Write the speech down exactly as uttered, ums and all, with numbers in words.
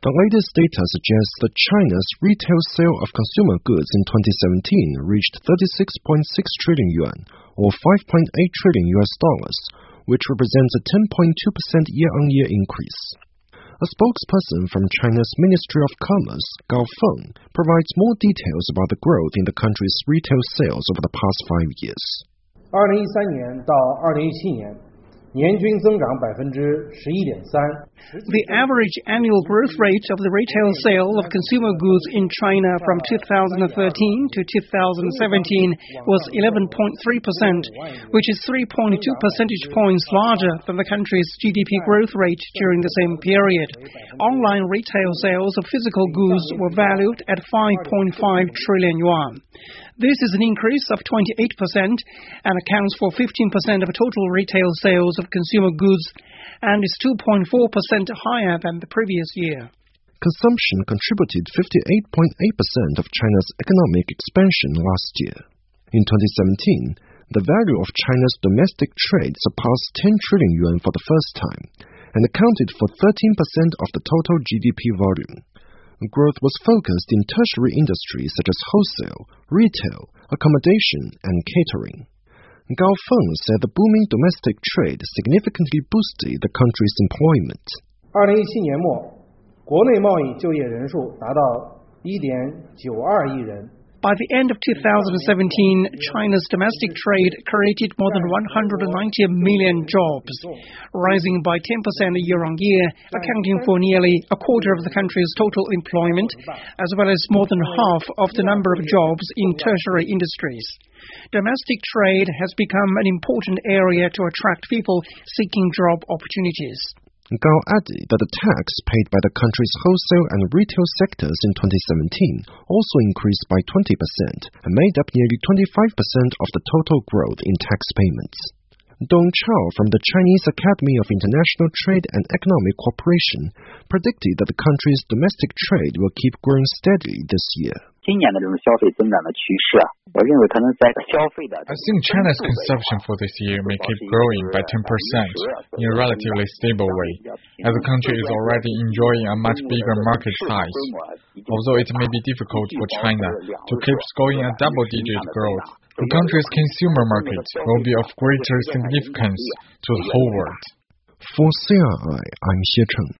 The latest data suggests that China's retail sale of consumer goods in twenty seventeen reached thirty-six point six trillion yuan, or five point eight trillion U S dollars, which represents a ten point two percent year-on-year increase. A spokesperson from China's Ministry of Commerce, Gao Feng, provides more details about the growth in the country's retail sales over the past five years. 二零一三年到二零一七年年均增长百分之十一点三。 The average annual growth rate of the retail sale of consumer goods in China from two thousand thirteen to two thousand seventeen was eleven point three percent, which is three point two percentage points larger than the country's G D P growth rate during the same period. Online retail sales of physical goods were valued at five point five trillion yuan. This is an increase of twenty-eight percent and accounts for fifteen percent of total retail sales of consumer goods and is two point four percent higher than the previous year. Consumption contributed fifty-eight point eight percent of China's economic expansion last year. In twenty seventeen, the value of China's domestic trade surpassed ten trillion yuan for the first time and accounted for thirteen percent of the total G D P volume. Growth was focused in tertiary industries such as wholesale, retail, accommodation, and catering. Gao Feng said the booming domestic trade significantly boosted the country's employment. 二零一七年末，国内贸易就业人数达到一点九二亿人。 By the end of two thousand seventeen, China's domestic trade created more than one hundred ninety million jobs, rising by ten percent year-on-year, accounting for nearly a quarter of the country's total employment, as well as more than half of the number of jobs in tertiary industries. Domestic trade has become an important area to attract people seeking job opportunities. Gao added that the tax paid by the country's wholesale and retail sectors in twenty seventeen also increased by twenty percent and made up nearly twenty-five percent of the total growth in tax payments. Dong Chao from the Chinese Academy of International Trade and Economic Cooperation predicted that the country's domestic trade will keep growing steadily this year. I think China's consumption for this year may keep growing by ten percent in a relatively stable way, as the country is already enjoying a much bigger market size. Although it may be difficult for China to keep scoring a double-digit growth, the country's consumer market will be of greater significance to the whole world. For C R I, I'm Xie Cheng.